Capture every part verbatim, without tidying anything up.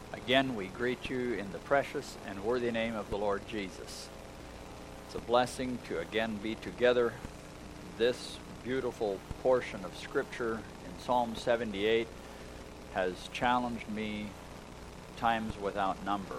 Again, we greet you in the precious and worthy name of the Lord Jesus. It's a blessing to again be together. This beautiful portion of Scripture in Psalm seventy-eight has challenged me times without number.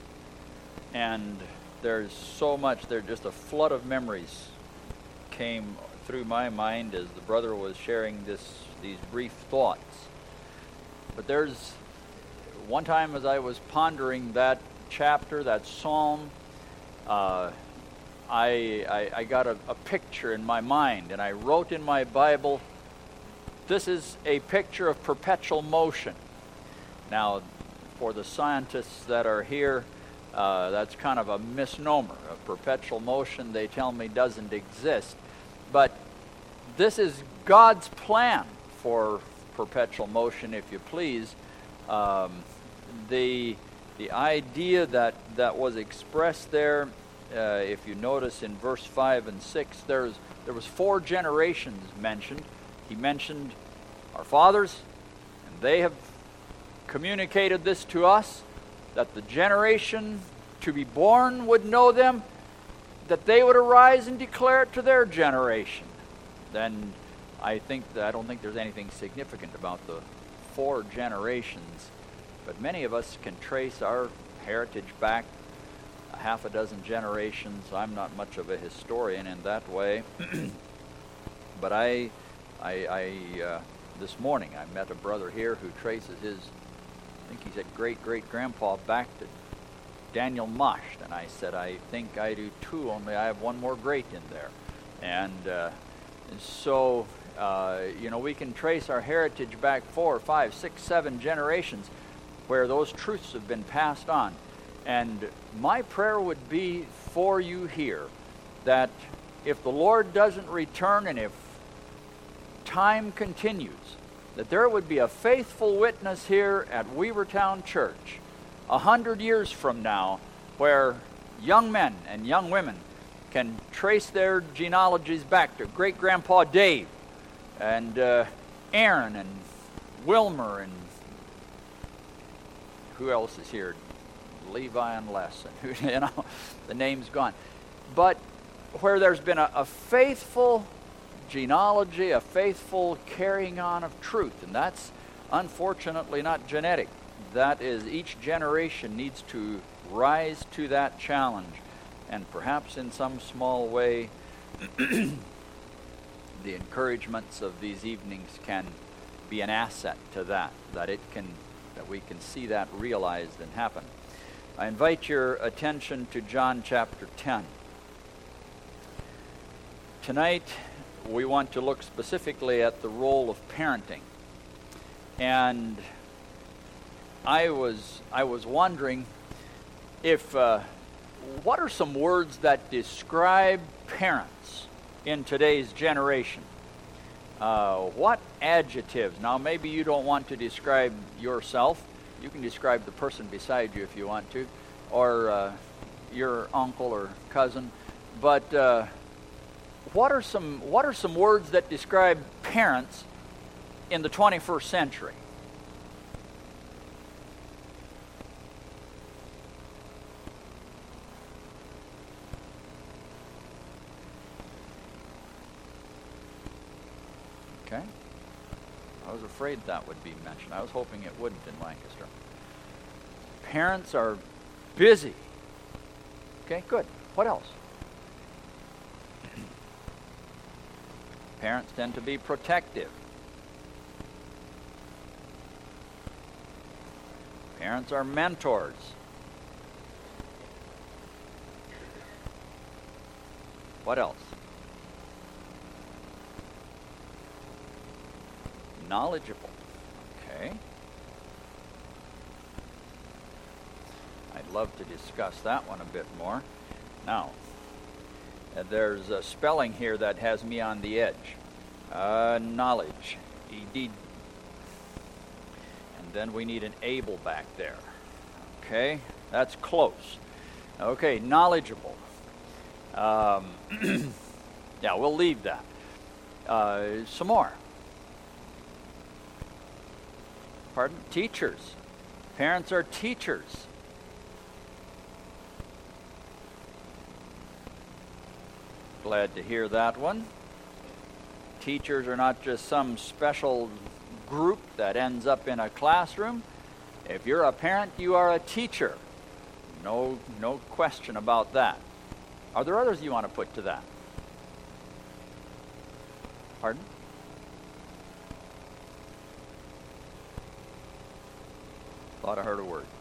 And there's so much, there's just a flood of memories came through my mind as the brother was sharing this these brief thoughts. But there's one time as I was pondering that chapter, that psalm, uh, I, I, I got a, a picture in my mind, and I wrote in my Bible, this is a picture of perpetual motion. Now, for the scientists that are here, uh, that's kind of a misnomer. A perpetual motion, they tell me, doesn't exist. But this is God's plan for perpetual motion, if you please. Um, the the idea that, that was expressed there, uh, if you notice in verse five and six, there's there was four generations mentioned. He mentioned our fathers, and they have communicated this to us, that the generation to be born would know them, that they would arise and declare it to their generation. Then I think that I don't think there's anything significant about the four generations, but many of us can trace our heritage back a half a dozen generations. I'm not much of a historian in that way, but I, I, I uh, this morning I met a brother here who traces his, I think he said great-great-grandpa back to Daniel Mosh, and I said, I think I do too, only I have one more great in there. And, uh, and so, uh, you know, we can trace our heritage back four, five, six, seven generations where those truths have been passed on. And my prayer would be for you here that if the Lord doesn't return and if time continues, that there would be a faithful witness here at Weavertown Church a hundred years from now where young men and young women can trace their genealogies back to great-grandpa Dave and uh, Aaron and Wilmer and who else is here? Levi and Les, and who, you know, the name's gone. But where there's been a, a faithful genealogy, a faithful carrying on of truth, and that's unfortunately not genetic. That is, each generation needs to rise to that challenge, and perhaps in some small way, the encouragements of these evenings can be an asset to that, that it can, that we can see that realized and happen. I invite your attention to John chapter ten. Tonight, we want to look specifically at the role of parenting. And I was I was wondering if uh, what are some words that describe parents in today's generation? Uh, what adjectives? Now, maybe you don't want to describe yourself. You can describe the person beside you if you want to, or uh, your uncle or cousin. But uh, what are some what are some words that describe parents in the twenty-first century? Okay. I was afraid that would be mentioned. I was hoping it wouldn't in Lancaster. Parents are busy. Okay, good. What else? Parents tend to be protective. Parents are mentors. What else? Knowledgeable. Okay. I'd love to discuss that one a bit more. Now, uh, there's a spelling here that has me on the edge. Uh, knowledge. E D. And then we need an able back there. Okay, that's close. Okay, knowledgeable. Um, yeah, we'll leave that. Uh, some more. Pardon? Teachers. Parents are teachers. Glad to hear that one. Teachers are not just some special group that ends up in a classroom. If you're a parent, you are a teacher. No, no question about that. Are there others you want to put to that? Pardon? Thought I heard a word.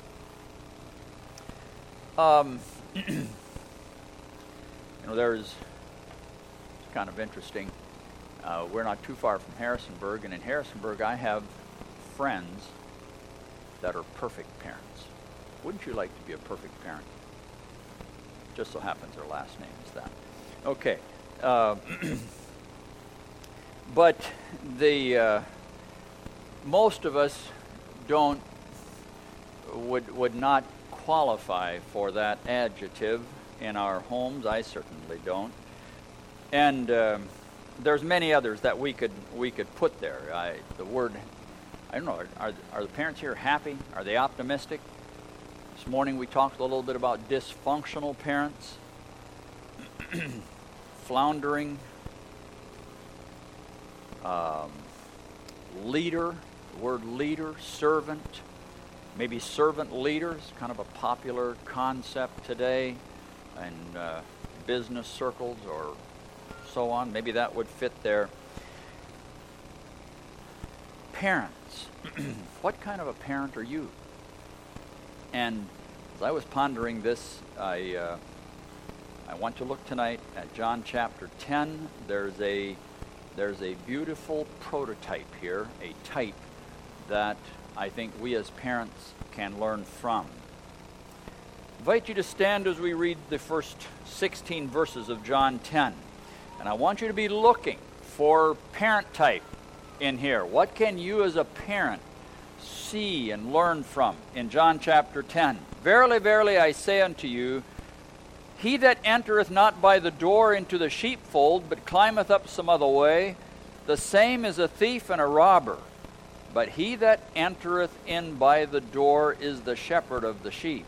Um, you know, there's, it's kind of interesting. Uh, we're not too far from Harrisonburg, and in Harrisonburg I have friends that are perfect parents. Wouldn't you like to be a perfect parent? Just so happens their last name is that. Okay. Uh, but the uh, most of us don't would would not qualify for that adjective in our homes. I certainly don't. And um, there's many others that we could we could put there. I, the word, I don't know. Are are the parents here happy? Are they optimistic? This morning we talked a little bit about dysfunctional parents, floundering, um, leader. The word leader, servant. Maybe servant leader is kind of a popular concept today in uh, business circles or so on. Maybe that would fit there. Parents. What kind of a parent are you? And as I was pondering this, I uh, I want to look tonight at John chapter ten. There's a there's a beautiful prototype here, a type that I think we as parents can learn from. I invite you to stand as we read the first sixteen verses of John ten. And I want you to be looking for parent type in here. What can you as a parent see and learn from in John chapter ten? Verily, verily, I say unto you, he that entereth not by the door into the sheepfold, but climbeth up some other way, the same is a thief and a robber. But he that entereth in by the door is the shepherd of the sheep.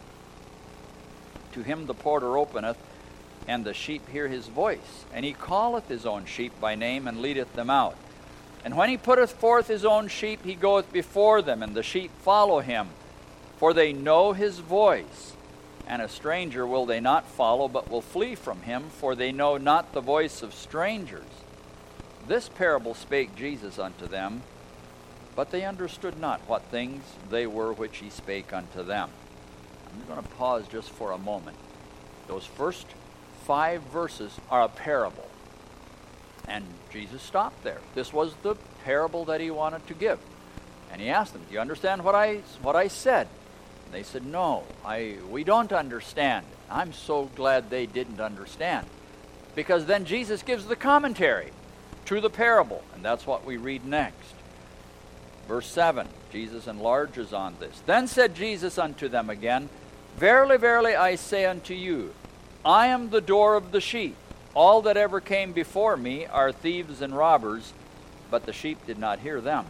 To him the porter openeth, and the sheep hear his voice. And he calleth his own sheep by name, and leadeth them out. And when he putteth forth his own sheep, he goeth before them, and the sheep follow him. For they know his voice. And a stranger will they not follow, but will flee from him, for they know not the voice of strangers. This parable spake Jesus unto them, but they understood not what things they were which he spake unto them. I'm going to pause just for a moment. Those first five verses are a parable. And Jesus stopped there. This was the parable that he wanted to give. And he asked them, do you understand what I what I said? And they said, no, I we don't understand. I'm so glad they didn't understand. Because then Jesus gives the commentary to the parable. And that's what we read next. Verse seven, Jesus enlarges on this. Then said Jesus unto them again, verily, verily, I say unto you, I am the door of the sheep. All that ever came before me are thieves and robbers, but the sheep did not hear them.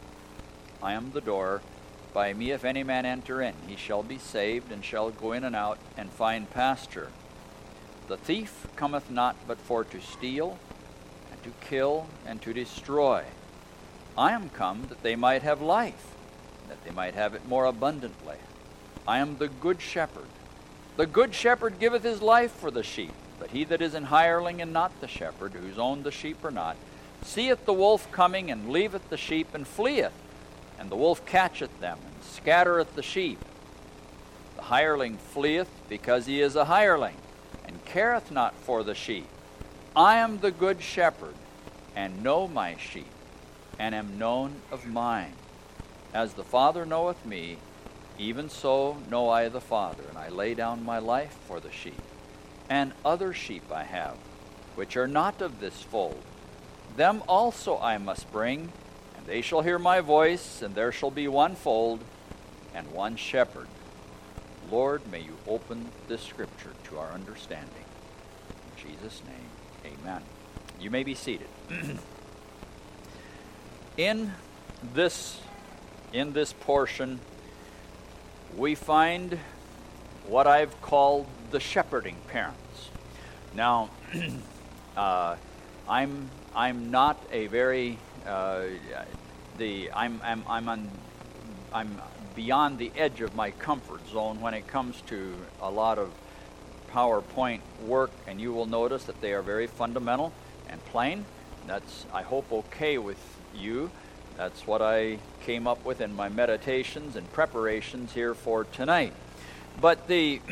I am the door. By me if any man enter in, he shall be saved, and shall go in and out, and find pasture. The thief cometh not but for to steal, and to kill, and to destroy. I am come that they might have life, that they might have it more abundantly. I am the good shepherd. The good shepherd giveth his life for the sheep. But he that is an hireling and not the shepherd, whose own the sheep are not, seeth the wolf coming, and leaveth the sheep, and fleeth. And the wolf catcheth them, and scattereth the sheep. The hireling fleeth, because he is a hireling, and careth not for the sheep. I am the good shepherd, and know my sheep, and am known of mine. As the Father knoweth me, even so know I the Father, and I lay down my life for the sheep. And other sheep I have, which are not of this fold. Them also I must bring, and they shall hear my voice, and there shall be one fold and one shepherd. Lord, may you open this scripture to our understanding. In Jesus' name, amen. You may be seated. In this, in this portion, we find what I've called the shepherding parents. Now, uh, I'm I'm not a very uh, the I'm I'm I'm on I'm beyond the edge of my comfort zone when it comes to a lot of PowerPoint work, and you will notice that they are very fundamental and plain. That's, I hope, okay with you. That's what I came up with in my meditations and preparations here for tonight. But the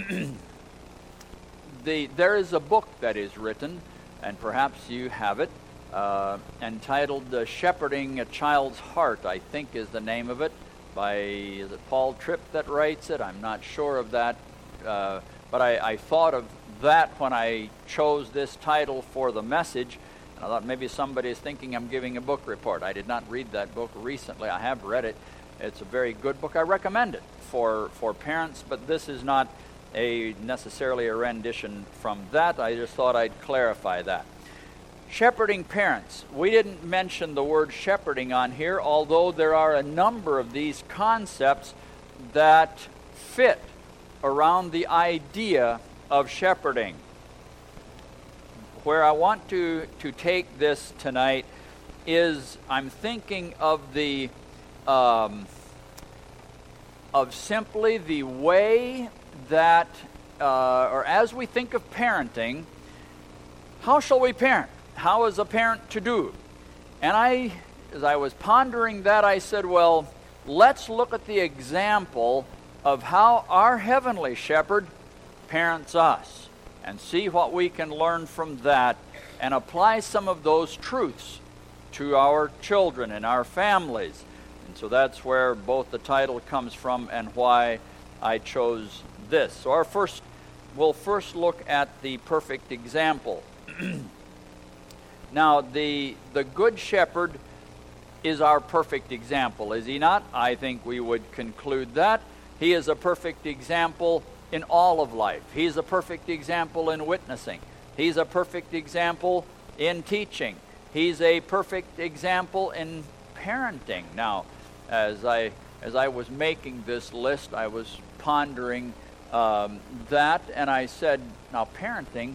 the there is a book that is written, and perhaps you have it, uh, entitled uh, "Shepherding a Child's Heart," I think is the name of it, by, is it Paul Tripp that writes it? I'm not sure of that, uh, but I, I thought of that when I chose this title for the message. I thought maybe somebody is thinking I'm giving a book report. I did not read that book recently. I have read it. It's a very good book. I recommend it for, for parents, but this is not a necessarily a rendition from that. I just thought I'd clarify that. Shepherding parents. We didn't mention the word shepherding on here, although there are a number of these concepts that fit around the idea of shepherding. Where I want to, to take this tonight is I'm thinking of the um, of simply the way that, uh, or as we think of parenting, how shall we parent? How is a parent to do? And I, as I was pondering that, I said, well, let's look at the example of how our Heavenly Shepherd parents us, and see what we can learn from that and apply some of those truths to our children and our families. And so that's where both the title comes from and why I chose this. So our first, we'll first look at the perfect example. Now, the the Good Shepherd is our perfect example, is he not? I think we would conclude that. He is a perfect example in all of life. He's a perfect example in witnessing. He's a perfect example in teaching. He's a perfect example in parenting. Now, as I as I was making this list, I was pondering um, that, and I said, now parenting,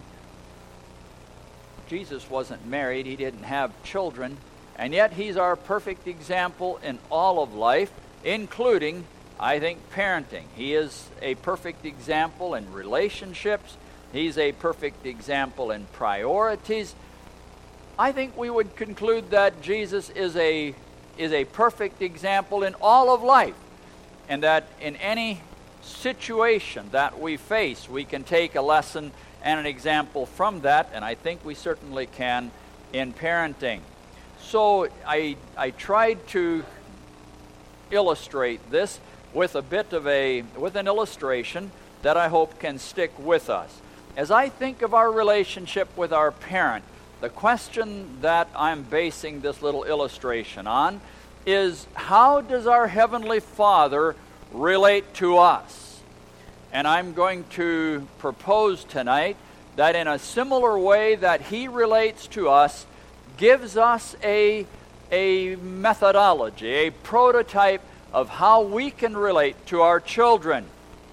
Jesus wasn't married, he didn't have children, and yet he's our perfect example in all of life, including, I think, parenting. He is a perfect example in relationships. He's a perfect example in priorities. I think we would conclude that Jesus is a is a perfect example in all of life, and that in any situation that we face, we can take a lesson and an example from that, and I think we certainly can in parenting. So I I tried to illustrate this with a bit of a, with an illustration that I hope can stick with us. As I think of our relationship with our parent, the question that I'm basing this little illustration on is, how does our Heavenly Father relate to us? And I'm going to propose tonight that in a similar way that He relates to us, gives us a, a methodology, a prototype of how we can relate to our children.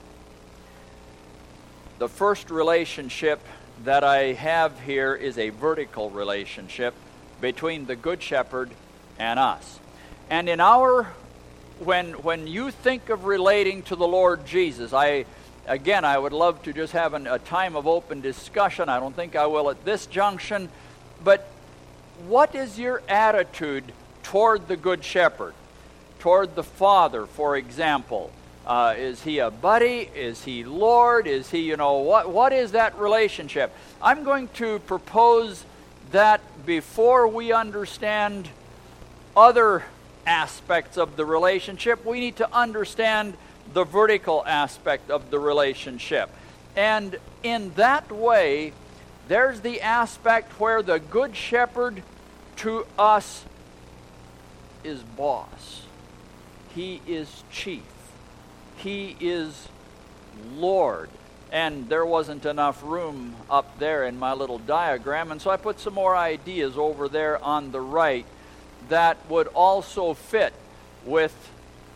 The first relationship that I have here is a vertical relationship between the Good Shepherd and us. And in our, when when you think of relating to the Lord Jesus, I, again, I would love to just have an, a time of open discussion. I don't think I will at this junction, but what is your attitude toward the Good Shepherd? Toward the Father, for example. Uh, is he a buddy? Is he Lord? Is he, you know, what? What is that relationship? I'm going to propose that before we understand other aspects of the relationship, we need to understand the vertical aspect of the relationship. And in that way, there's the aspect where the Good Shepherd to us is boss. He is chief. He is Lord. And there wasn't enough room up there in my little diagram, and so I put some more ideas over there on the right that would also fit with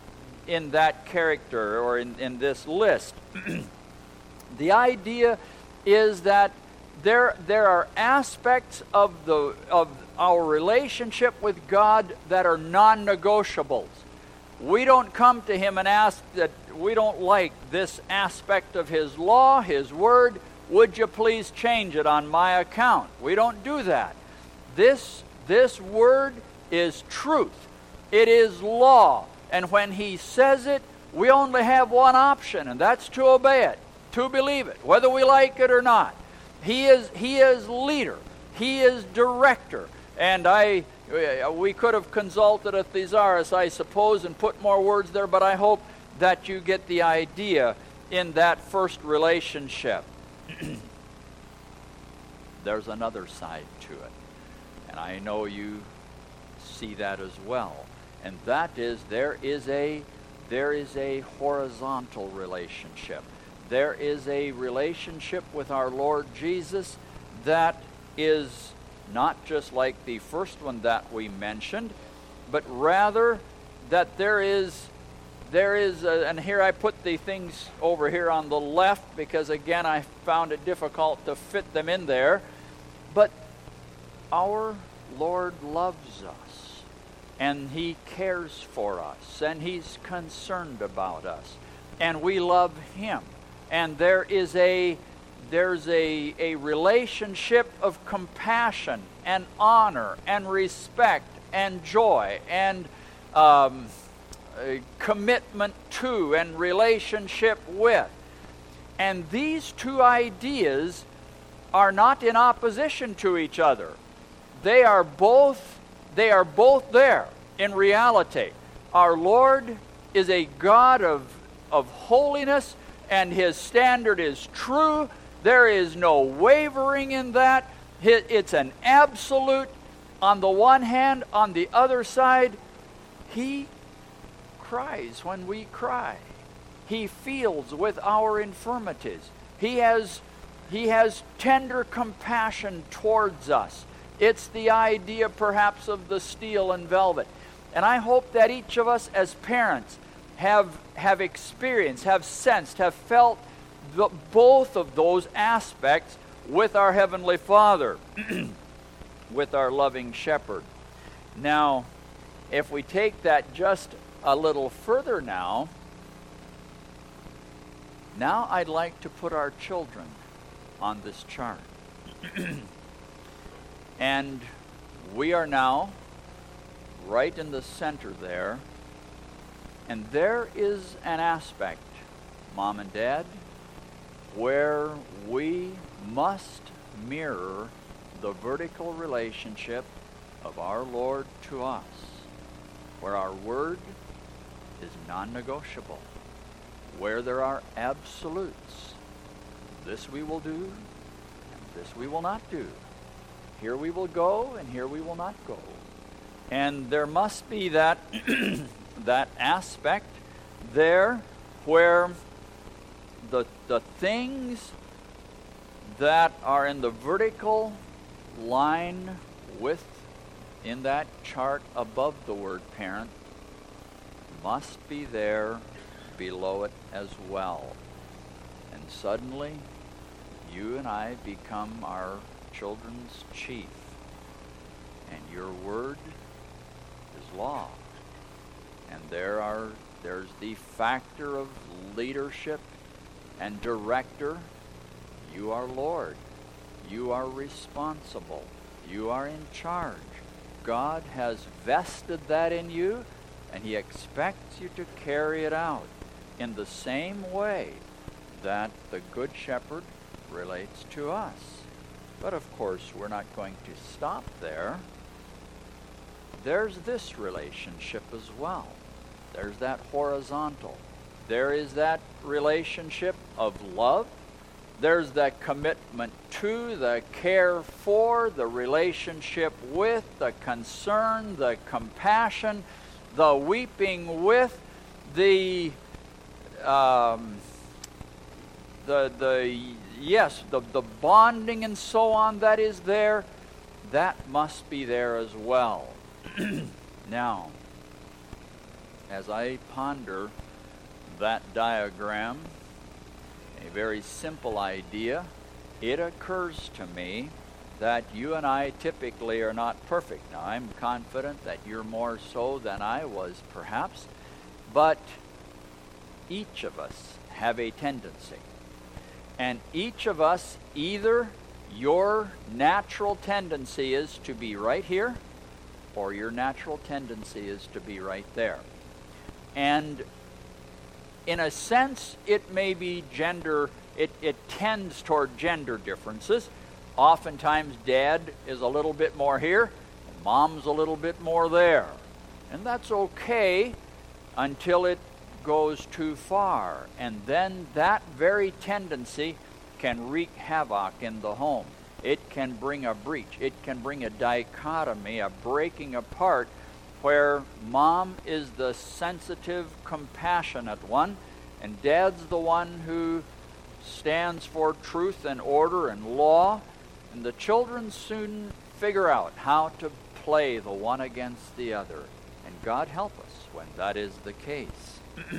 in that character or in, in this list. The idea is that there, there are aspects of, the, of our relationship with God that are non-negotiables. We don't come to Him and ask that we don't like this aspect of His law, His word. Would you please change it on my account? We don't do that. This, this word is truth. It is law. And when He says it, we only have one option, and that's to obey it, to believe it, whether we like it or not. He is, he is leader. He is director. And I, we could have consulted a thesaurus, I suppose, and put more words there, but I hope that you get the idea in that first relationship. There's another side to it, and I know you see that as well. And that is there is a there is a horizontal relationship. There is a relationship with our Lord Jesus that is not just like the first one that we mentioned, but rather that there is there is a, and here I put the things over here on the left because again I found it difficult to fit them in there. But our Lord loves us, and He cares for us, and He's concerned about us, and we love Him. And there is a there's a, a relationship of compassion and honor and respect and joy and um, a commitment to and relationship with. And these two ideas are not in opposition to each other. They are both they are both there in reality. Our Lord is a God of, of holiness, and His standard is true. There is no wavering in that. It's an absolute on the one hand. On the other side, He cries when we cry. He feels with our infirmities. He has, he has tender compassion towards us. It's the idea perhaps of the steel and velvet. And I hope that each of us as parents have, have experienced, have sensed, have felt the, both of those aspects with our Heavenly Father, with our loving Shepherd. Now, if we take that just a little further now, now I'd like to put our children on this chart. And we are now right in the center there, and there is an aspect, Mom and Dad, where we must mirror the vertical relationship of our Lord to us, where our word is non-negotiable, where there are absolutes. This we will do, and this we will not do. Here we will go, and here we will not go. And there must be that that aspect there where the the things that are in the vertical line with in that chart above the word parent must be there below it as well. And suddenly you and I become our children's chief, and your word is law. And there are there's the factor of leadership and director. You are Lord. You are responsible. You are in charge. God has vested that in you, and He expects you to carry it out in the same way that the Good Shepherd relates to us. But of course, we're not going to stop there. There's this relationship as well. There's that horizontal. There is that relationship of love. There's that commitment to, the care for, the relationship with, the concern, the compassion, the weeping with, the um, the the yes, the the bonding and so on that is there. That must be there as well. Now, as I ponder that diagram, a very simple idea, it occurs to me that you and I typically are not perfect. Now, I'm confident that you're more so than I was, perhaps, but each of us have a tendency. And each of us, either your natural tendency is to be right here, or your natural tendency is to be right there. And in a sense, it may be gender, it, it tends toward gender differences. Oftentimes, dad is a little bit more here, and mom's a little bit more there. And that's okay until it goes too far. And then that very tendency can wreak havoc in the home. It can bring a breach. It can bring a dichotomy, a breaking apart, where mom is the sensitive, compassionate one, and dad's the one who stands for truth and order and law, and the children soon figure out how to play the one against the other. And God help us when that is the case.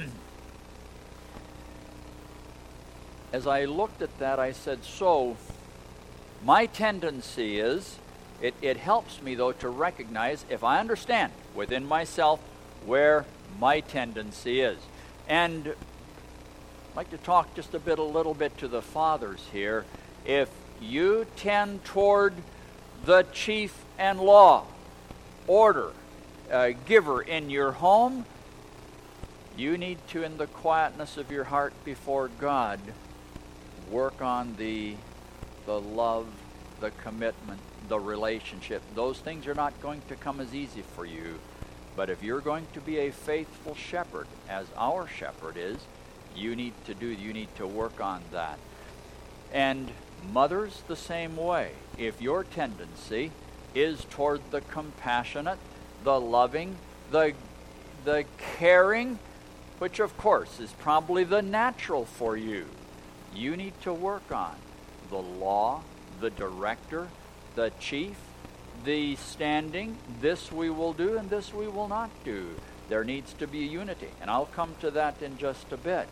As I looked at that, I said, so my tendency is, it, it helps me, though, to recognize, if I understand within myself where my tendency is. And I'd like to talk just a bit, a little bit to the fathers here. If you tend toward the chief and law, order, uh, giver in your home, you need to, in the quietness of your heart before God, work on the the love, the commitment, the relationship. Those things are not going to come as easy for you. But if you're going to be a faithful shepherd, as our shepherd is, you need to do, you need to work on that. And mothers, the same way. If your tendency is toward the compassionate, the loving, the the caring, which of course is probably the natural for you, you need to work on the law, the director, the chief, the standing. This we will do and this we will not do. There needs to be unity, and I'll come to that in just a bit.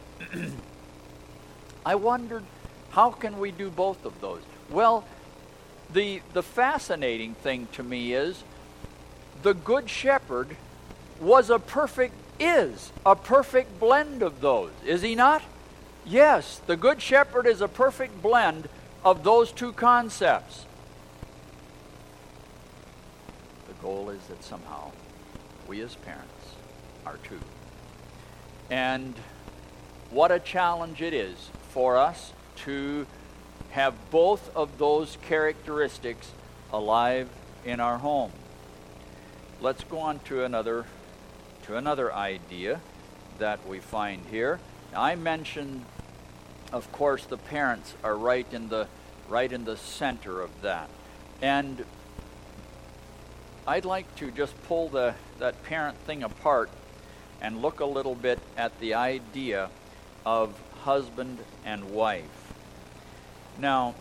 I wondered, how can we do both of those? Well, the the fascinating thing to me is the Good Shepherd was a perfect, is a perfect blend of those, is he not? Yes, the Good Shepherd is a perfect blend of those two concepts. The goal is that somehow we as parents are too. And what a challenge it is for us to have both of those characteristics alive in our home. Let's go on to another to another idea that we find here. Now, I mentioned, of course, the parents are right in the right in the center of that. And I'd like to just pull the that parent thing apart and look a little bit at the idea of husband and wife. Now,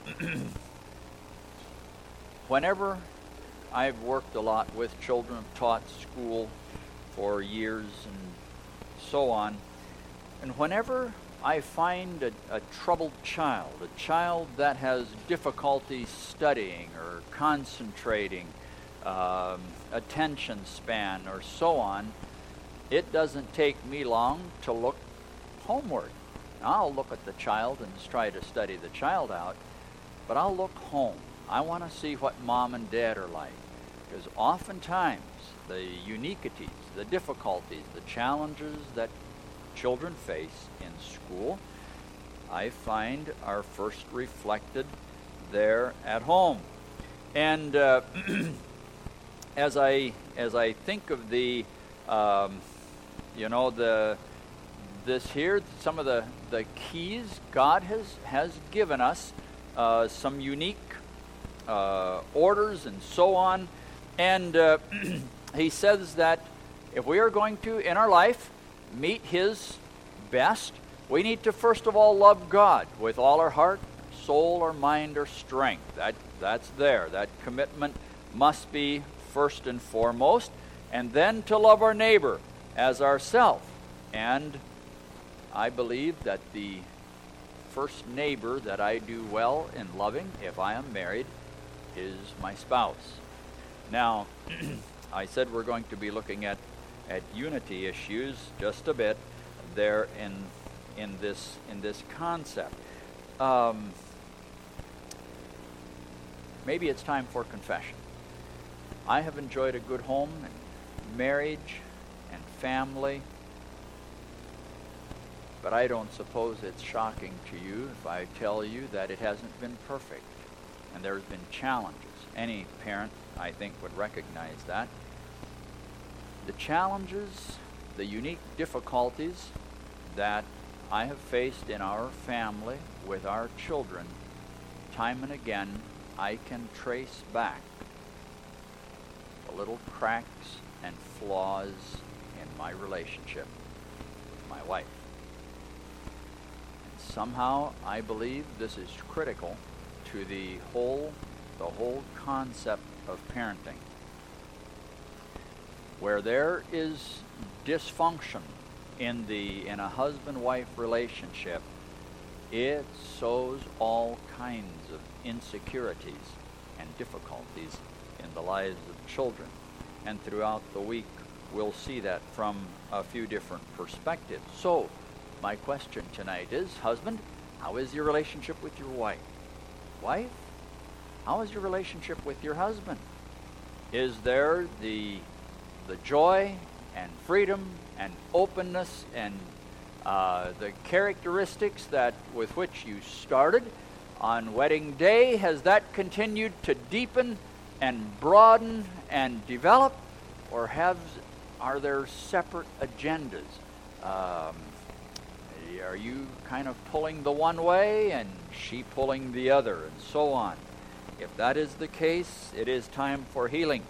whenever I've worked a lot with children, I've taught school for years and so on, and whenever I find a, a troubled child, a child that has difficulty studying or concentrating, um, attention span or so on, it doesn't take me long to look homeward. I'll look at the child and try to study the child out, but I'll look home. I want to see what mom and dad are like, because oftentimes the uniquities, the difficulties, the challenges that children face in school, I find are first reflected there at home. And uh, as I as I think of the um, you know the this here, some of the the keys God has has given us, uh, some unique uh, orders and so on, and uh, he says that if we are going to in our life meet his best, we need to first of all love God with all our heart, soul, or mind, or strength. That that's there. That commitment must be first and foremost, and then to love our neighbor as ourself. And I believe that the first neighbor that I do well in loving, if I am married, is my spouse. Now, I said we're going to be looking at, at unity issues just a bit there in in this in this concept. Um, maybe it's time for confession. I have enjoyed a good home and marriage and family, but I don't suppose it's shocking to you if I tell you that it hasn't been perfect, and there's been challenges. Any parent, I think, would recognize that. The challenges, the unique difficulties that I have faced in our family with our children, time and again, I can trace back the little cracks and flaws in my relationship with my wife. And somehow, I believe this is critical to the whole, the whole concept of parenting. Where there is dysfunction in the in a husband-wife relationship, it sows all kinds of insecurities and difficulties in the lives of children. And throughout the week, we'll see that from a few different perspectives. So, my question tonight is, husband, how is your relationship with your wife? Wife, how is your relationship with your husband? Is there the the joy and freedom and openness and uh, the characteristics that with which you started on wedding day? Has that continued to deepen and broaden and develop, or have are there separate agendas? Um, are you kind of pulling the one way and she pulling the other, and so on? If that is the case, it is time for healing.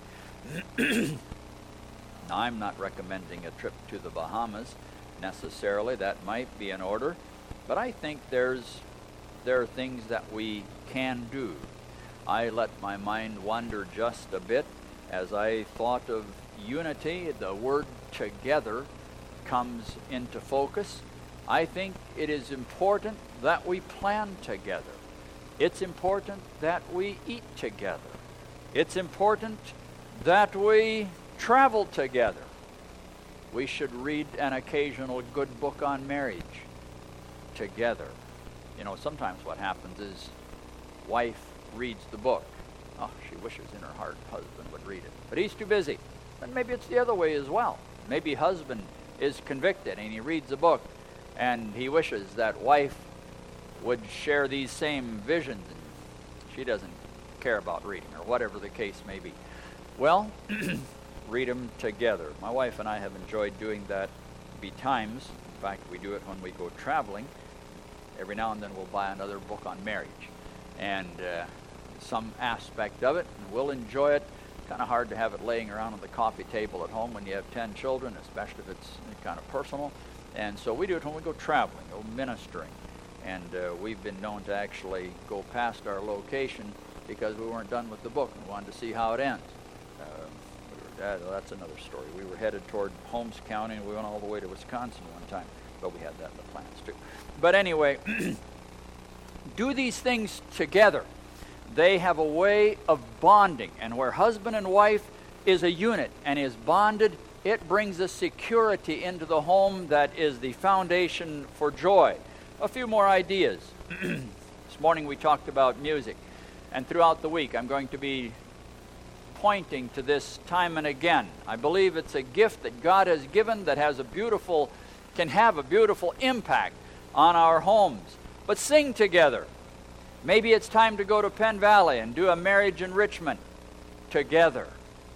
Now, I'm not recommending a trip to the Bahamas necessarily. That might be in order. But I think there's there are things that we can do. I let my mind wander just a bit as I thought of unity. The word together comes into focus. I think it is important that we plan together. It's important that we eat together. It's important that we travel together. We should read an occasional good book on marriage together. You know, sometimes what happens is wife reads the book. Oh, she wishes in her heart husband would read it, but he's too busy. Then maybe it's the other way as well. Maybe husband is convicted and he reads a book and he wishes that wife would share these same visions, and she doesn't care about reading, or whatever the case may be. Well, read them together. My wife and I have enjoyed doing that betimes. In fact, we do it when we go traveling. Every now and then we'll buy another book on marriage, and uh, some aspect of it, and we'll enjoy it. Kind of hard to have it laying around on the coffee table at home when you have ten children, especially if it's kind of personal. And so we do it when we go traveling, go ministering. And uh, we've been known to actually go past our location because we weren't done with the book and wanted to see how it ends. Uh, we were, uh, that's another story. We were headed toward Holmes County, and we went all the way to Wisconsin one time. But we had that in the plans too. But anyway, do these things together. They have a way of bonding. And where husband and wife is a unit and is bonded, it brings a security into the home that is the foundation for joy. A few more ideas. This morning we talked about music. And throughout the week I'm going to be pointing to this time and again. I believe it's a gift that God has given that has a beautiful, can have a beautiful impact on our homes. But sing together. Maybe it's time to go to Penn Valley and do a marriage enrichment together.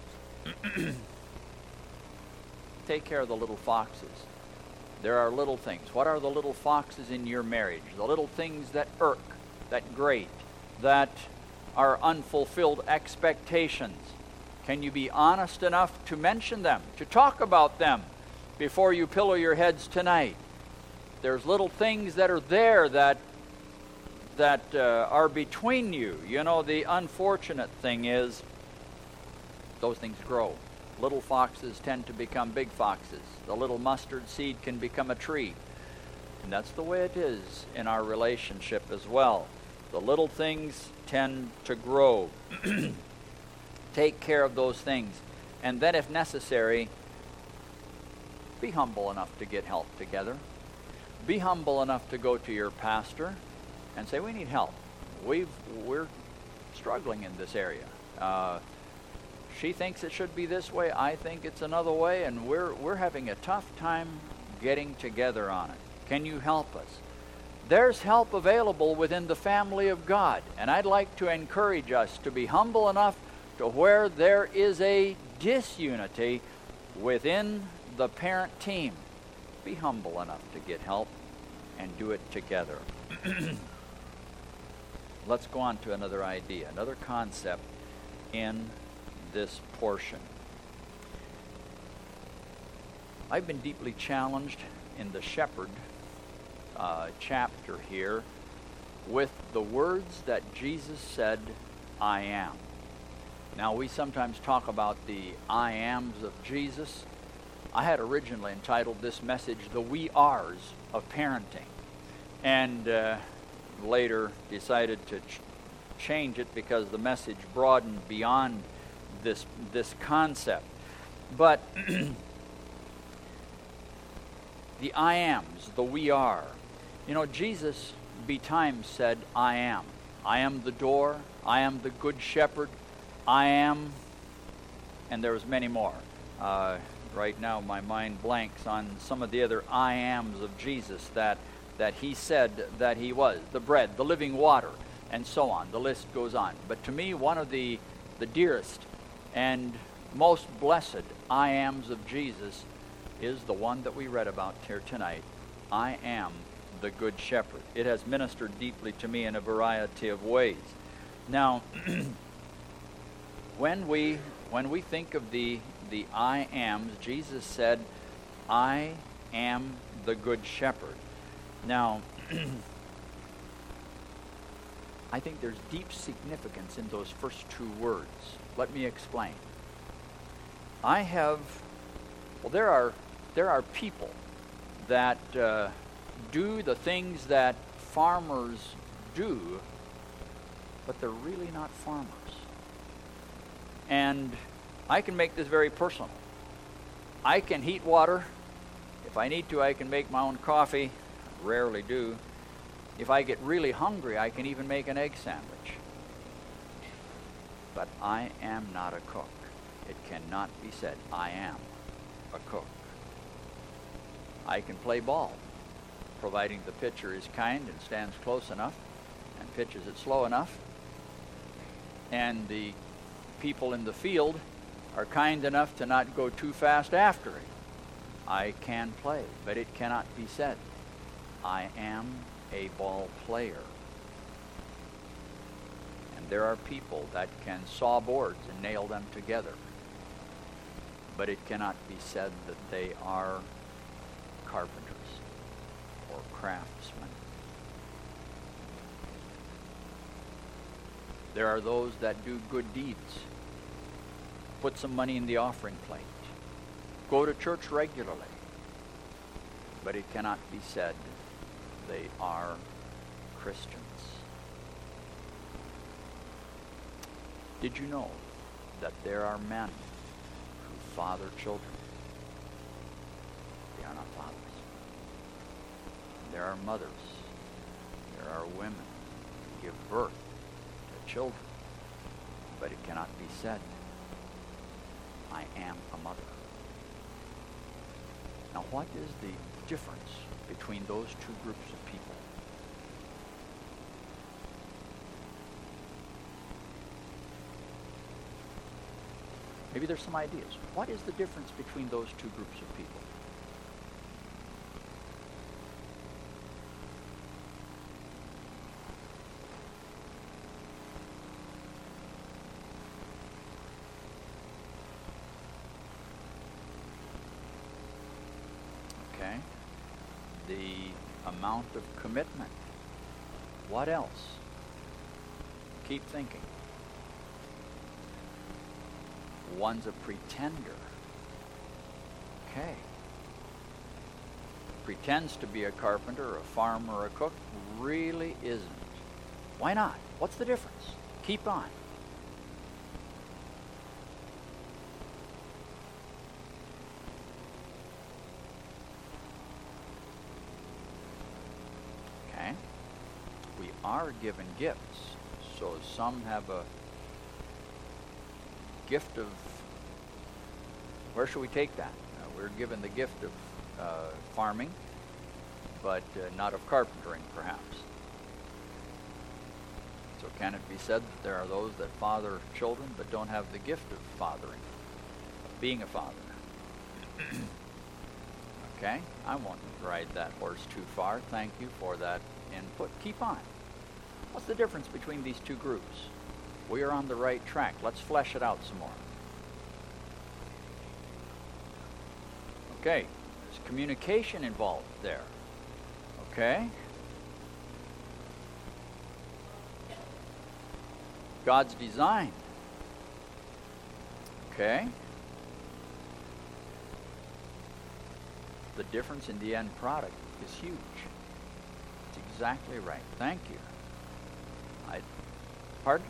Take care of the little foxes. There are little things. What are the little foxes in your marriage? The little things that irk, that grate, that are unfulfilled expectations. Can you be honest enough to mention them, to talk about them before you pillow your heads tonight? There's little things that are there that that uh, are between you. You know, the unfortunate thing is those things grow. Little foxes tend to become big foxes. The little mustard seed can become a tree. And that's the way it is in our relationship as well. The little things tend to grow. Take care of those things. And then if necessary, be humble enough to get help together. Be humble enough to go to your pastor and say, we need help. We've, we're struggling in this area. Uh, she thinks it should be this way. I think it's another way. And we're, we're having a tough time getting together on it. Can you help us? There's help available within the family of God. And I'd like to encourage us to be humble enough to where there is a disunity within the parent team. Be humble enough to get help and do it together. Let's go on to another idea, another concept in this portion. I've been deeply challenged in the shepherd uh, chapter here with the words that Jesus said, I am. Now, we sometimes talk about the I ams of Jesus. I had originally entitled this message, The We Ares of Parenting, and uh, later decided to ch- change it because the message broadened beyond this, this concept. But the I ams, the we are. You know, Jesus betimes said, I am. I am the door. I am the good shepherd. I am, and there was many more. Uh, right now my mind blanks on some of the other I ams of Jesus that, that he said that he was. The bread, the living water, and so on. The list goes on. But to me, one of the, the dearest and most blessed I ams of Jesus is the one that we read about here tonight. I am the good shepherd. It has ministered deeply to me in a variety of ways. Now, when we when we think of the the I ams, Jesus said, I am the good shepherd. Now, I think there's deep significance in those first two words. Let me explain. I have, well, there are there are people that uh, do the things that farmers do, but they're really not farmers. And I can make this very personal. I can heat water. If I need to, I can make my own coffee. I rarely do. If I get really hungry, I can even make an egg sandwich. But I am not a cook. It cannot be said, I am a cook. I can play ball, providing the pitcher is kind and stands close enough and pitches it slow enough, and the people in the field are kind enough to not go too fast after it. I can play, but it cannot be said, I am a ball player. And there are people that can saw boards and nail them together, but it cannot be said that they are carpenters or craftsmen. There are those that do good deeds. Put some money in the offering plate. Go to church regularly. But it cannot be said they are Christians. Did you know that there are men who father children? They are not fathers. There are mothers. There are women who give birth to children. But it cannot be said, I am a mother. Now, what is the difference between those two groups of people? Maybe there's some ideas. What is the difference between those two groups of people? Okay. The amount of commitment. What else? Keep thinking. One's a pretender. okay. Pretends to be a carpenter, a farmer, or a cook, really isn't. Why not? What's the difference? Keep on. Okay. We are given gifts. So some have a gift of, where should we take that? Uh, we're given the gift of uh, farming, but uh, not of carpentering, perhaps. So can it be said that there are those that father children but don't have the gift of fathering, of being a father? Okay, I won't ride that horse too far. Thank you for that input. Keep on. What's the difference between these two groups? We are on the right track. Let's flesh it out some more. Okay, there's communication involved there. Okay? God's design. Okay? The difference in the end product is huge. It's exactly right. Thank you. I, pardon?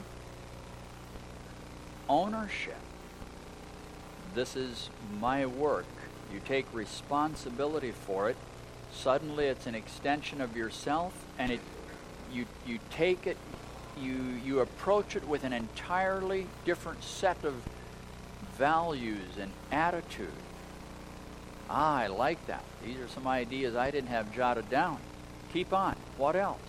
Ownership. This is my work. You take responsibility for it. Suddenly it's an extension of yourself, and it you you take it, you you approach it with an entirely different set of values and attitude. Ah, I like that. These are some ideas I didn't have jotted down. Keep on. What else?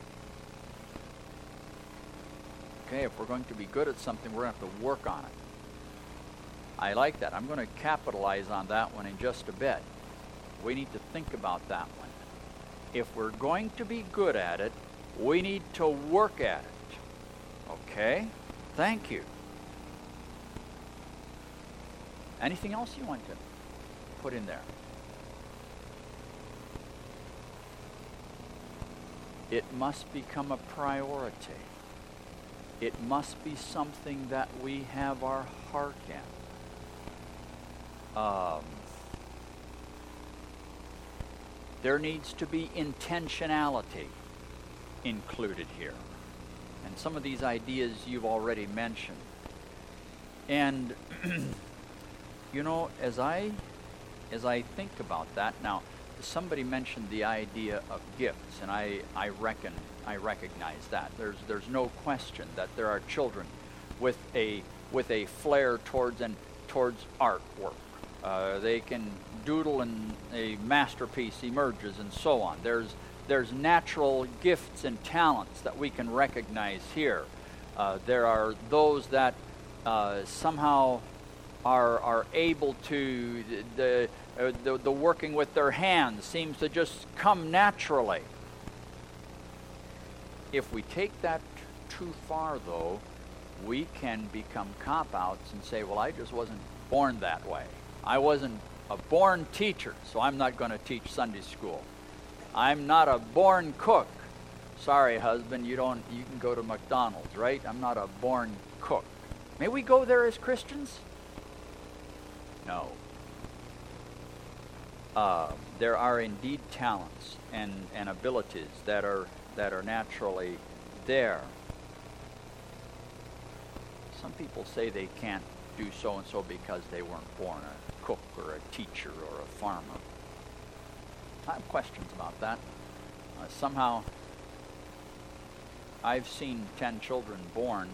Okay, if we're going to be good at something, we're going to have to work on it. I like that. I'm going to capitalize on that one in just a bit. We need to think about that one. If we're going to be good at it, we need to work at it. Okay? Thank you. Anything else you want to put in there? It must become a priority. It must be something that we have our heart in. Um, there needs to be intentionality included here. And some of these ideas you've already mentioned. And, you know, as I, as I think about that, now, somebody mentioned the idea of gifts, and I, I reckon, I recognize that. There's, there's no question that there are children with a, with a flair towards, and towards artwork. Uh, they can doodle and a masterpiece emerges and so on. There's, there's natural gifts and talents that we can recognize here. Uh, there are those that uh, somehow are, are able to, the, uh, the, the working with their hands seems to just come naturally. If we take that too far, though, we can become cop-outs and say, well, I just wasn't born that way. I wasn't a born teacher, so I'm not going to teach Sunday school. I'm not a born cook. Sorry, husband, you don't. You can go to McDonald's, right? I'm not a born cook. May we go there as Christians? No. Uh, there are indeed talents and, and abilities that are that are naturally there. Some people say they can't do so and so because they weren't born a cook or a teacher or a farmer. I have questions about that. Uh, somehow, I've seen ten children born.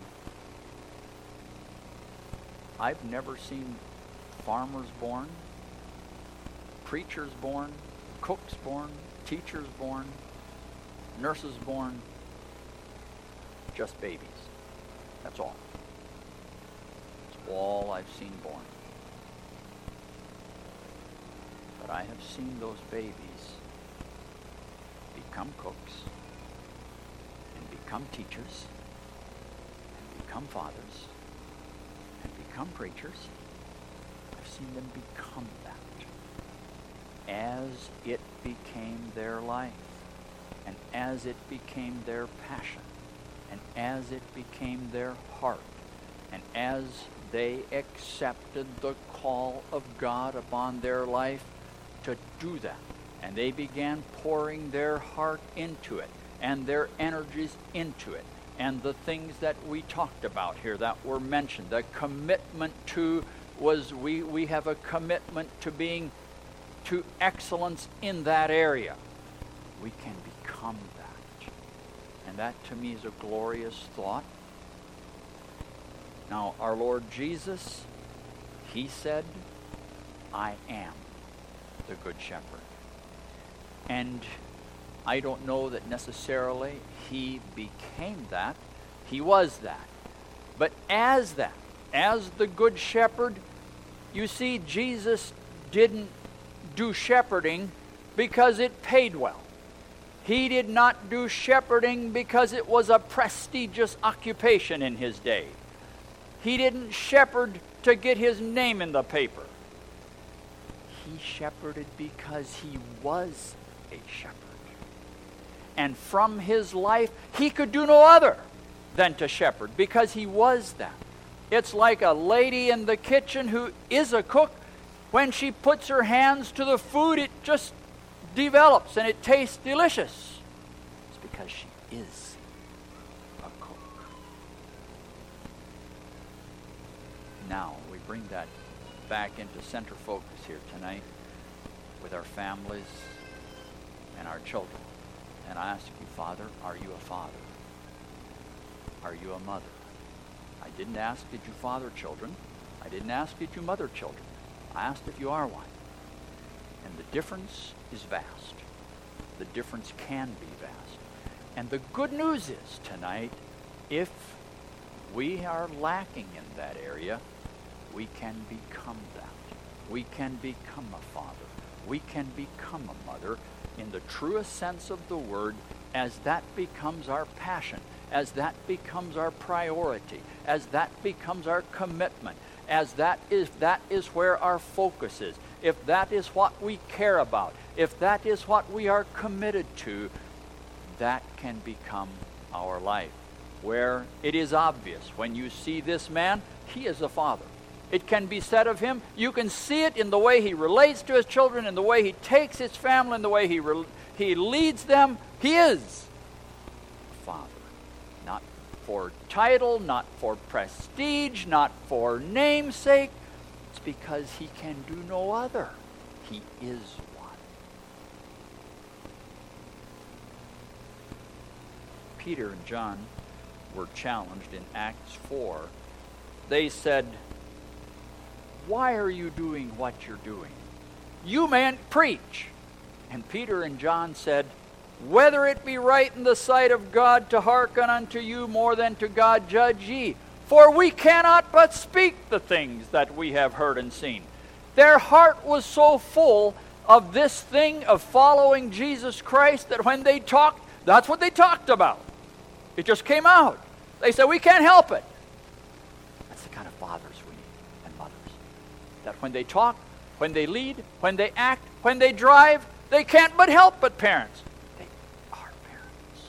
I've never seen farmers born, preachers born, cooks born, teachers born, nurses born, just babies. That's all. That's all I've seen born. But I have seen those babies become cooks and become teachers and become fathers and become preachers. I've seen them become that as it became their life and as it became their passion and as it became their heart and as they accepted the call of God upon their life to do that. And they began pouring their heart into it and their energies into it. And the things that we talked about here that were mentioned, the commitment to was we, we have a commitment to being to excellence in that area. We can become that. And that to me is a glorious thought. Now, our Lord Jesus, he said, I am the Good Shepherd. And I don't know that necessarily he became that. He was that. But as that, as the Good Shepherd, you see, Jesus didn't do shepherding because it paid well. He did not do shepherding because it was a prestigious occupation in his day. He didn't shepherd to get his name in the paper. He shepherded because he was a shepherd. And from his life, he could do no other than to shepherd because he was that. It's like a lady in the kitchen who is a cook. When she puts her hands to the food, it just develops and it tastes delicious. It's because she is a cook. Now, we bring that back into center focus here tonight with our families and our children. And I ask you, Father, are you a father? Are you a mother? I didn't ask, did you father children? I didn't ask, did you mother children? I asked if you are one. And the difference is vast. The difference can be vast. And the good news is tonight, if we are lacking in that area, we can become that. We can become a father. We can become a mother in the truest sense of the word as that becomes our passion, as that becomes our priority, as that becomes our commitment, as that is that is where our focus is. If that is what we care about, if that is what we are committed to, that can become our life. Where it is obvious, when you see this man, he is a father. It can be said of him, you can see it in the way he relates to his children, in the way he takes his family, in the way he, re- he leads them. He is a father. Not for title, not for prestige, not for namesake. It's because he can do no other. He is one. Peter and John were challenged in Acts four. They said, why are you doing what you're doing? You men preach. And Peter and John said, whether it be right in the sight of God to hearken unto you more than to God, judge ye. For we cannot but speak the things that we have heard and seen. Their heart was so full of this thing of following Jesus Christ that when they talked, that's what they talked about. It just came out. They said, we can't help it. That's the kind of fathers we need and mothers. That when they talk, when they lead, when they act, when they drive, they can't but help but parents. They are parents.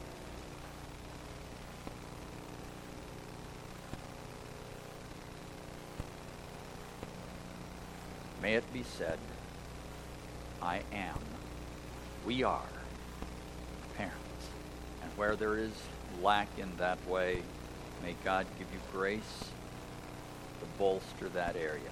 May it be said, I am, we are parents. And where there is lack in that way, may God give you grace to bolster that area.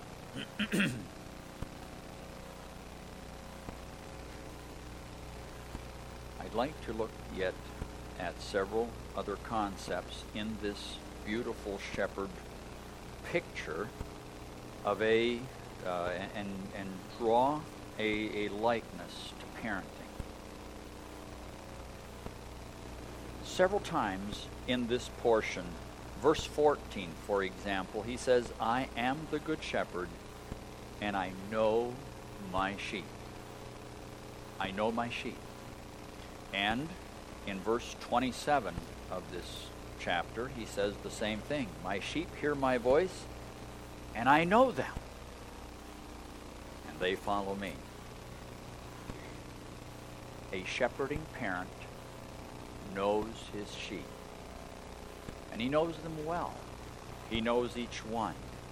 I'd like to look yet at several other concepts in this beautiful shepherd picture of a uh, and and draw a, a likeness to parenting. Several times in this portion, verse fourteen, for example, he says, I am the good shepherd, and I know my sheep. I know my sheep. And in verse twenty-seven of this chapter, he says the same thing. My sheep hear my voice, and I know them, and they follow me. A shepherding parent knows his sheep, and he knows them well. He knows each one.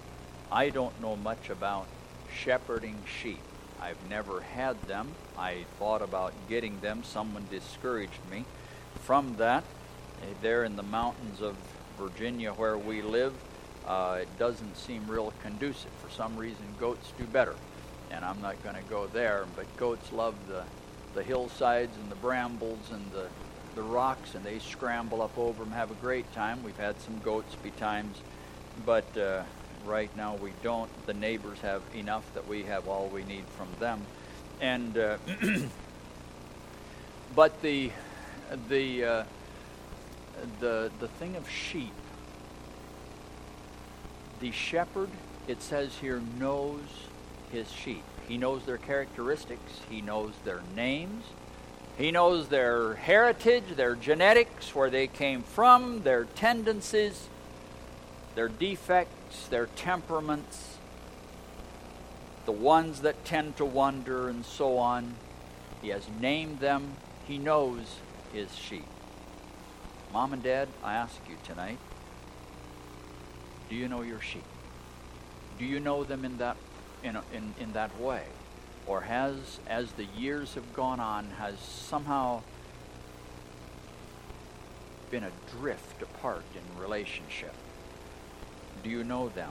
I don't know much about shepherding sheep. I've never had them. I thought about getting them. Someone discouraged me from that. Uh, There in the mountains of Virginia where we live, uh, it doesn't seem real conducive. For some reason, goats do better. And I'm not going to go there, but goats love the, the hillsides and the brambles and the, the rocks, and they scramble up over them, have a great time. We've had some goats betimes, but uh, right now we don't. The neighbors have enough that we have all we need from them. And uh, but the the uh, the the thing of sheep, the shepherd, it says here, knows his sheep. He knows their characteristics. He knows their names. He knows their heritage, their genetics, where they came from, their tendencies, their defects, their temperaments, the ones that tend to wander, and so on. He has named them. He knows his sheep. Mom and Dad, I ask you tonight, do you know your sheep? Do you know them in that in, in, in that way? Or has, as the years have gone on, has somehow been a drift apart in relationship? Do you know them?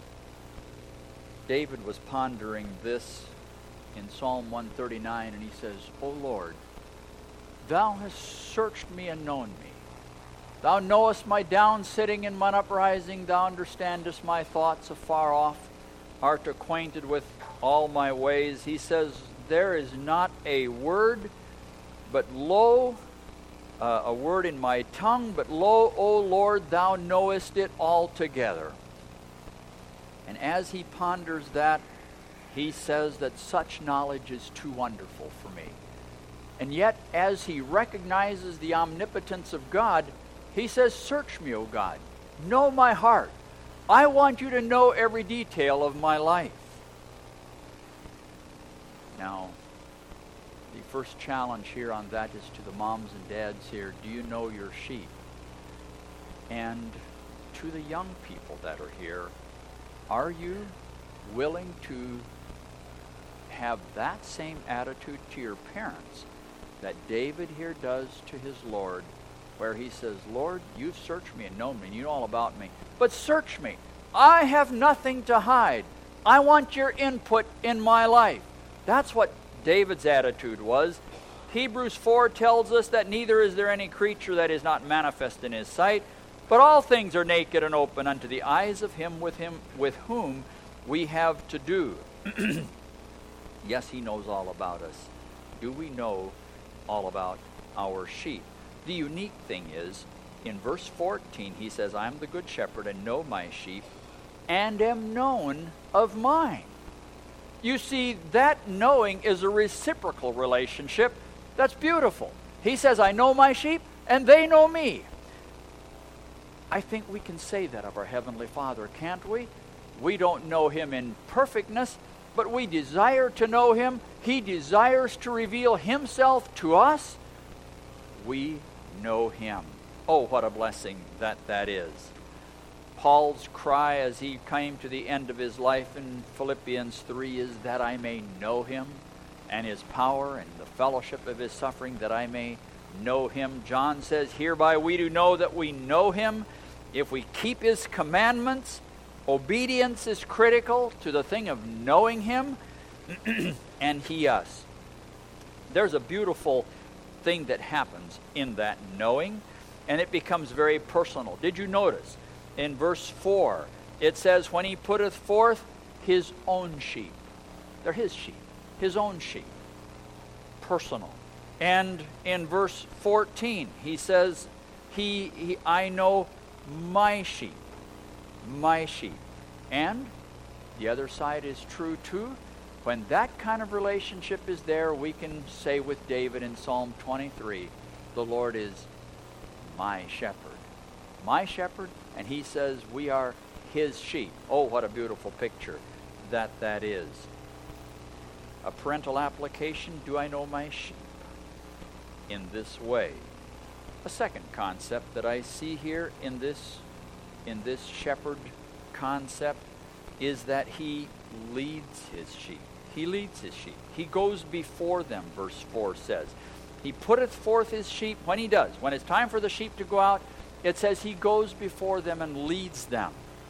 David was pondering this in Psalm one thirty-nine, and he says, O Lord, thou hast searched me and known me. Thou knowest my down sitting and mine uprising. Thou understandest my thoughts afar off, art acquainted with all my ways. He says, there is not a word, but lo, uh, a word in my tongue, but lo, O Lord, thou knowest it altogether. And as he ponders that, he says that such knowledge is too wonderful for me. And yet, as he recognizes the omnipotence of God, he says, search me, O God. Know my heart. I want you to know every detail of my life. Now, the first challenge here on that is to the moms and dads here. Do you know your sheep? And to the young people that are here, are you willing to have that same attitude to your parents that David here does to his Lord, where he says, Lord, you've searched me and known me, and you know all about me, but search me. I have nothing to hide. I want your input in my life. That's what David's attitude was. Hebrews four tells us that neither is there any creature that is not manifest in his sight, but all things are naked and open unto the eyes of him with him with whom we have to do. Yes, he knows all about us. Do we know all about our sheep? The unique thing is, in verse fourteen, he says, I am the good shepherd and know my sheep, and am known of mine. You see, that knowing is a reciprocal relationship that's beautiful. He says, I know my sheep, and they know me. I think we can say that of our Heavenly Father, can't we? We don't know him in perfectness, but we desire to know him. He desires to reveal himself to us. We know him. Oh, what a blessing that that is. Paul's cry as he came to the end of his life in Philippians three is that I may know him and his power and the fellowship of his suffering, that I may know him. John says, hereby we do know that we know him if we keep his commandments. Obedience is critical to the thing of knowing him, and he us. There's a beautiful thing that happens in that knowing, and it becomes very personal. Did you notice in verse four, it says, when he putteth forth his own sheep. They're his sheep, his own sheep. Personal. And in verse fourteen, he says, he, he I know my sheep. My sheep. And the other side is true too. When that kind of relationship is there, we can say with David in Psalm twenty-three, the Lord is my shepherd. My shepherd, and he says we are his sheep. Oh, what a beautiful picture that that is. A parental application, do I know my sheep? In this way. A second concept that I see here in this in this shepherd concept is that he leads his sheep. He leads his sheep. He goes before them, verse four says. He putteth forth his sheep when he does. When it's time for the sheep to go out, it says he goes before them and leads them.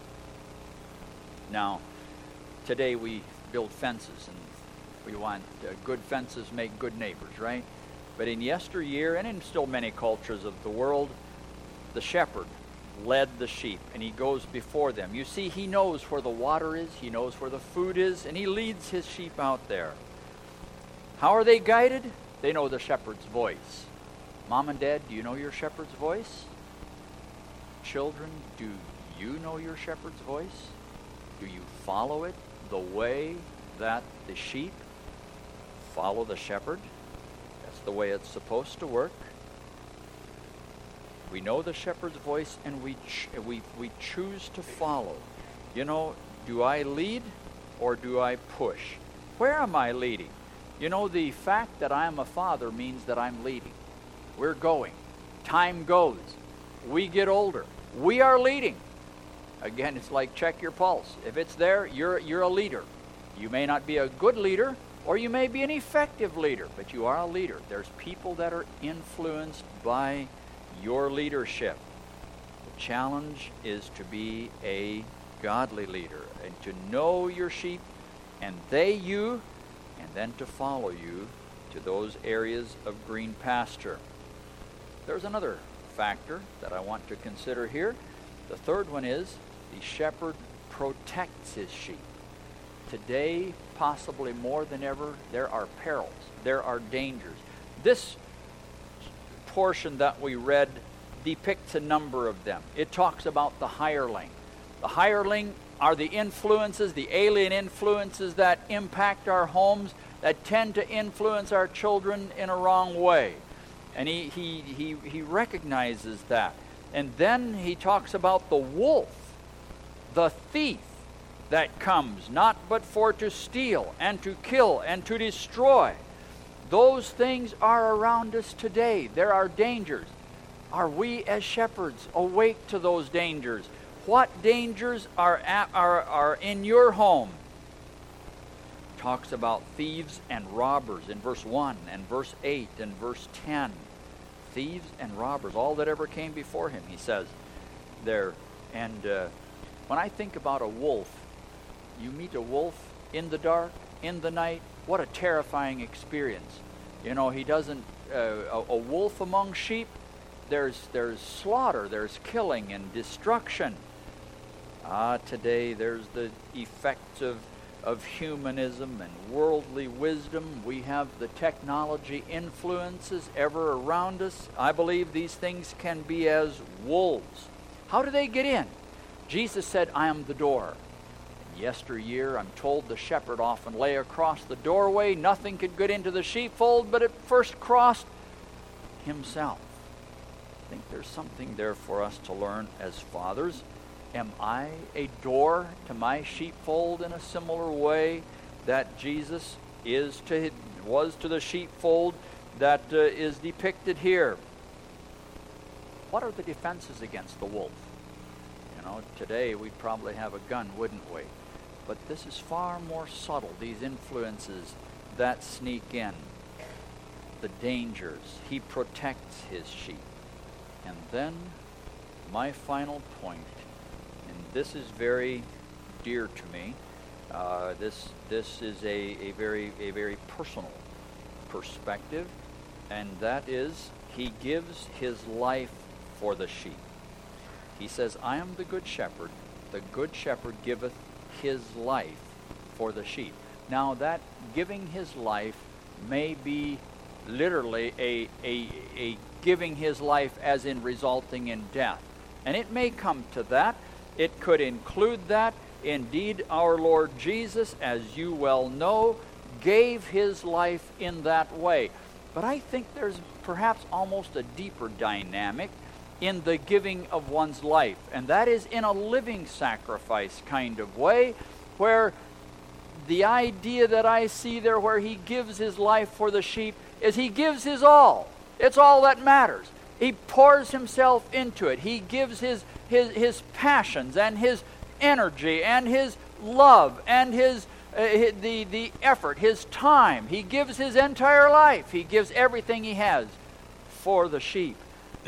Now, today we build fences, and we want uh, good fences make good neighbors, right? But in yesteryear, and in still many cultures of the world, the shepherd led the sheep, and he goes before them. You see, he knows where the water is, he knows where the food is, and he leads his sheep out there. How are they guided? They know the shepherd's voice. Mom and Dad, do you know your shepherd's voice? Children, do you know your shepherd's voice? Do you follow it the way that the sheep follow the shepherd? That's the way it's supposed to work. We know the shepherd's voice, and we ch- we we choose to follow. You know, do I lead or do I push? Where am I leading? You know, the fact that I am a father means that I'm leading. We're going. Time goes. We get older. We are leading. Again, it's like check your pulse. If it's there, you're you're a leader. You may not be a good leader, or you may be an effective leader, but you are a leader. There's people that are influenced by your leadership. The challenge is to be a godly leader and to know your sheep and they you, and then to follow you to those areas of green pasture. There's another factor that I want to consider here. The third one is the shepherd protects his sheep. Today, possibly more than ever, there are perils, there are dangers. This portion that we read depicts a number of them. It talks about the hireling. The hireling are the influences, the alien influences that impact our homes, that tend to influence our children in a wrong way. And he, he, he, he recognizes that. And then he talks about the wolf, the thief that comes, not but for to steal and to kill and to destroy. Those things are around us today. There are dangers. Are we as shepherds awake to those dangers? What dangers are, at, are, are in your home? Talks about thieves and robbers in verse one and verse eight and verse ten. Thieves and robbers, all that ever came before him, he says there. And uh, when I think about a wolf, you meet a wolf in the dark, in the night, what a terrifying experience. You know, he doesn't, uh, a, a wolf among sheep, there's, there's slaughter, there's killing and destruction. Ah, today there's the effects of, of humanism and worldly wisdom. We have the technology influences ever around us. I believe these things can be as wolves. How do they get in? Jesus said, I am the door. Yesteryear, I'm told the shepherd often lay across the doorway. Nothing could get into the sheepfold, but it first crossed himself. I think there's something there for us to learn as fathers. Am I a door to my sheepfold in a similar way that Jesus is to was to the sheepfold that uh, is depicted here? What are the defenses against the wolf? You know, today we'd probably have a gun, wouldn't we? But this is far more subtle, these influences that sneak in. The dangers. He protects his sheep. And then, my final point, and this is very dear to me. Uh, this this is a, a very a very personal perspective, and that is he gives his life for the sheep. He says, I am the good shepherd. The good shepherd giveth his life for the sheep. Now that giving his life may be literally a, a, a giving his life as in resulting in death. And it may come to that. It could include that. Indeed, our Lord Jesus, as you well know, gave his life in that way. But I think there's perhaps almost a deeper dynamic in the giving of one's life, and that is in a living sacrifice kind of way, where the idea that I see there where he gives his life for the sheep is he gives his all. It's all that matters. He pours himself into it. He gives his his his passions and his energy and his love and his, uh, his the, the effort, his time. He gives his entire life. He gives everything he has for the sheep.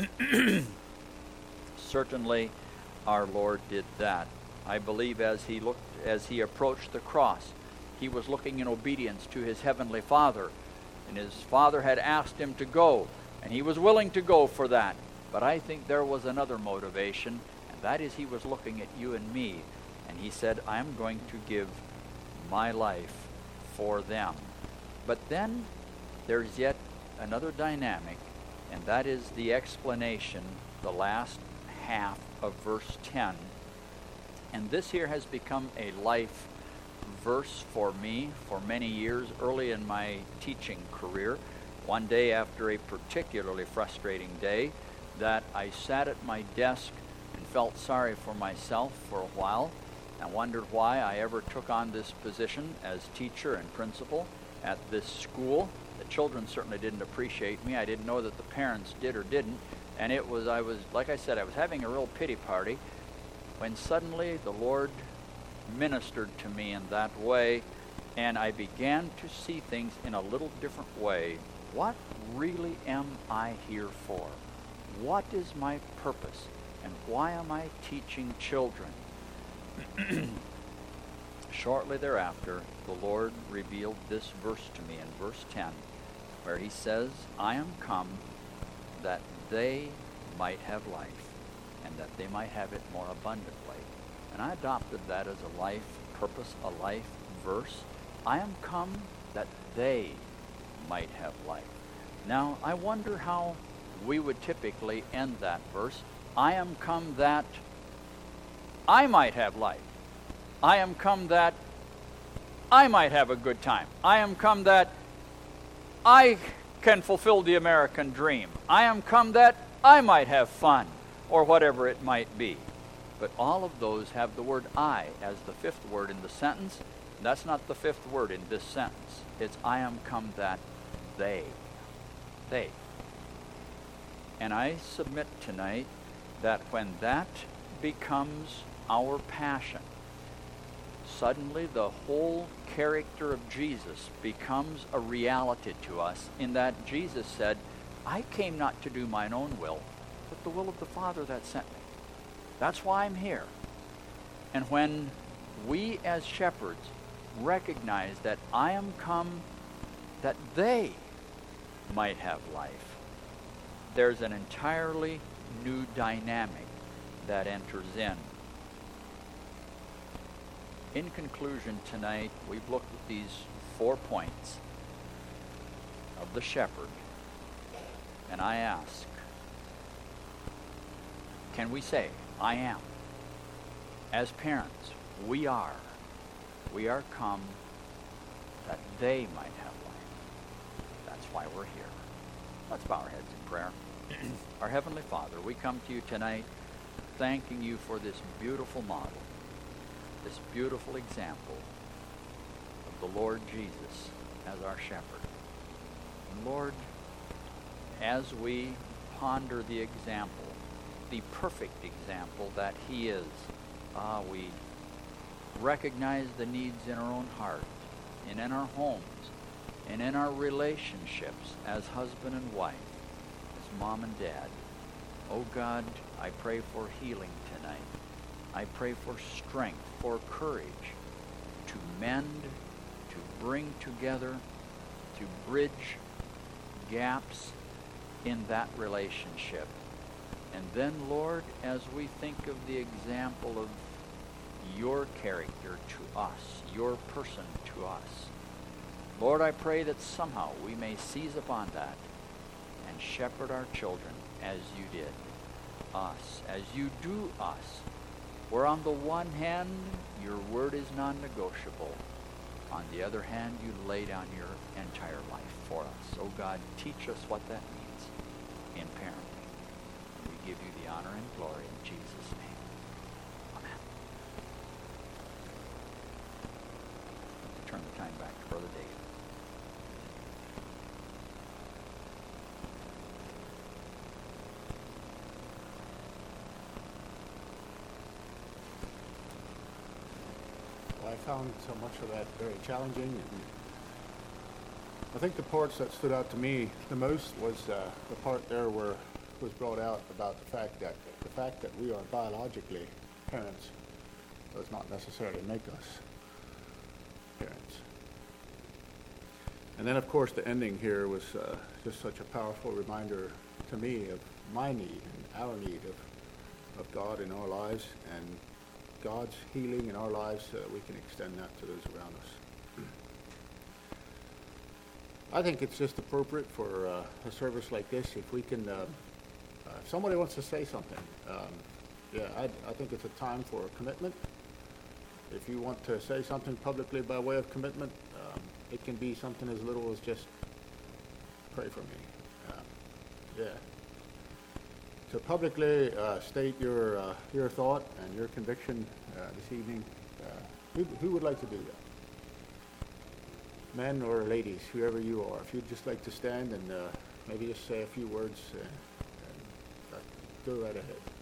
Certainly, our Lord did that. I believe as he looked, as he approached the cross, he was looking in obedience to his heavenly Father. And his Father had asked him to go, and he was willing to go for that. But I think there was another motivation, and that is he was looking at you and me, and he said, I'm going to give my life for them. But then there's yet another dynamic, and that is the explanation, the last half of verse ten. And this here has become a life verse for me for many years early in my teaching career. One day after a particularly frustrating day, that I sat at my desk and felt sorry for myself for a while and wondered why I ever took on this position as teacher and principal at this school. The children certainly didn't appreciate me. I didn't know that the parents did or didn't. And it was, I was, like I said, I was having a real pity party when suddenly the Lord ministered to me in that way, and I began to see things in a little different way. What really am I here for? What is my purpose? And why am I teaching children? Shortly thereafter, the Lord revealed this verse to me in verse ten, where he says, I am come that they might have life, and that they might have it more abundantly. And I adopted that as a life purpose, a life verse. I am come that they might have life. Now, I wonder how we would typically end that verse. I am come that I might have life. I am come that I might have a good time. I am come that I can fulfill the American dream. I am come that I might have fun, or whatever it might be. But all of those have the word I as the fifth word in the sentence. That's not the fifth word in this sentence. It's I am come that they. They. And I submit tonight that when that becomes our passion, suddenly the whole character of Jesus becomes a reality to us, in that Jesus said, I came not to do mine own will, but the will of the Father that sent me. That's why I'm here. And when we as shepherds recognize that I am come that they might have life, there's an entirely new dynamic that enters in. In conclusion tonight, we've looked at these four points of the shepherd, and I ask, can we say, I am? As parents, we are. We are come that they might have life. That's why we're here. Let's bow our heads in prayer. Our Heavenly Father, we come to you tonight thanking you for this beautiful model, this beautiful example of the Lord Jesus as our shepherd. And Lord, as we ponder the example, the perfect example that he is, ah, we recognize the needs in our own heart and in our homes and in our relationships as husband and wife, as mom and dad. Oh God, I pray for healing tonight. I pray for strength, for courage to mend, to bring together, to bridge gaps in that relationship. And then, Lord, as we think of the example of your character to us, your person to us, Lord, I pray that somehow we may seize upon that and shepherd our children as you did us, as you do us. Where on the one hand, your word is non-negotiable. On the other hand, you lay down your entire life for us. Oh God, teach us what that means in parenting. We give you the honor and glory in Jesus' name. Amen. Let's turn the time back to Brother David. found so much of that very challenging. And I think the parts that stood out to me the most was uh, the part there where it was brought out about the fact that the fact that we are biologically parents does not necessarily make us parents. And then, of course, the ending here was uh, just such a powerful reminder to me of my need and our need of, of God in our lives and God's healing in our lives so that we can extend that to those around us. I think it's just appropriate for uh, a service like this if we can, uh, uh, if somebody wants to say something, um, yeah, I, I think it's a time for a commitment. If you want to say something publicly by way of commitment, um, it can be something as little as just pray for me. Um, yeah. To publicly uh, state your uh, your thought and your conviction uh, this evening, uh, who, who would like to do that? Men or ladies, whoever you are. If you'd just like to stand and uh, maybe just say a few words, uh, and, uh, go right ahead.